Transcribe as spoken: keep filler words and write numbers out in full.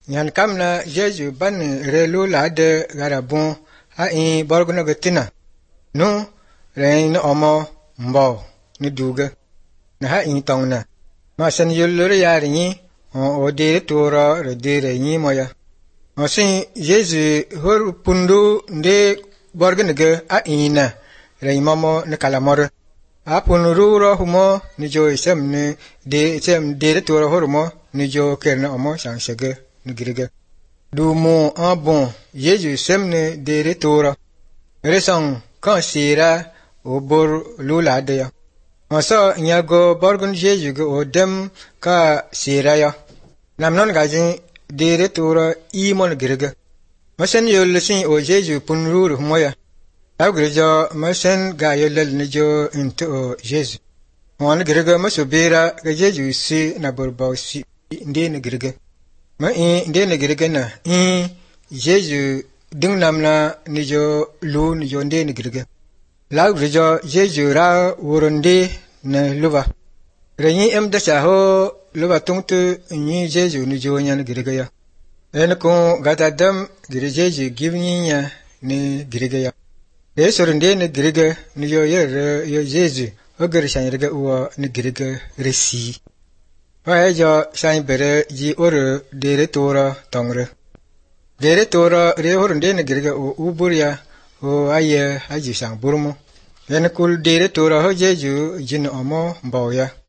Nyan kamna Jeju ban relu la de garabon a in borgno gatina. No rein omo mbo ni duga. Na ha in tongna. Ma san yulur yari ni o de tora re de re ni moya. O sin Jeju hor pundu de borgno ga a ina rein momo ni kalamor. A punuru ro humo ni jo isem ni de isem de tora hormo ni jo kerna omo sang sege ni girga. Du mo en bon Jeju semne de retora. Resang kan sira o bor lula de ya. Asa nyago borgun Jeju go o dem ka sira ya. Namnon gajin de retora i mon girga. Masen yol sin o Jeju punrur moya. Agreja masen ga yolal ni jo into o Jeju. Wan girga masobera ga Jeju si na borba si de ni girga. Ma in de ne girga na in Jeju ding namna ni jo lu ni jo de ne girga la rijo Jeju ra woronde na luba renyi em da cha ho luba tungtu ni Jeju ni jo nya ne girga ya en ko gata dam gir Jeju givni nya ni girga ya de sorinde ne girga ni jo yer yo Jeju ogar shan riga uwa ni girga resi wa jo sai bere ji or dere tora tongre dere tora re hor ndene girga o uburya o aye aji sang burmo yen kul dere tora ho Jeju jin omo mbawya